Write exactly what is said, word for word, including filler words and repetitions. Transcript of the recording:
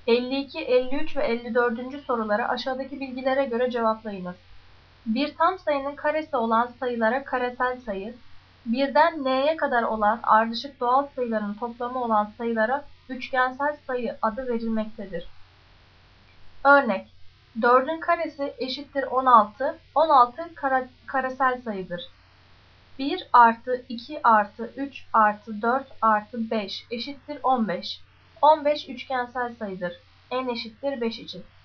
elli iki, elli üç ve elli dördüncü soruları aşağıdaki bilgilere göre cevaplayınız. Bir tam sayının karesi olan sayılara karesel sayı, birden n'ye kadar olan ardışık doğal sayıların toplamı olan sayılara üçgensel sayı adı verilmektedir. Örnek: dördün karesi eşittir on altı, on altı kare, karesel sayıdır. bir artı iki artı üç artı dört artı beş eşittir on beş. on beş üçgensel sayıdır. N eşittir beş için.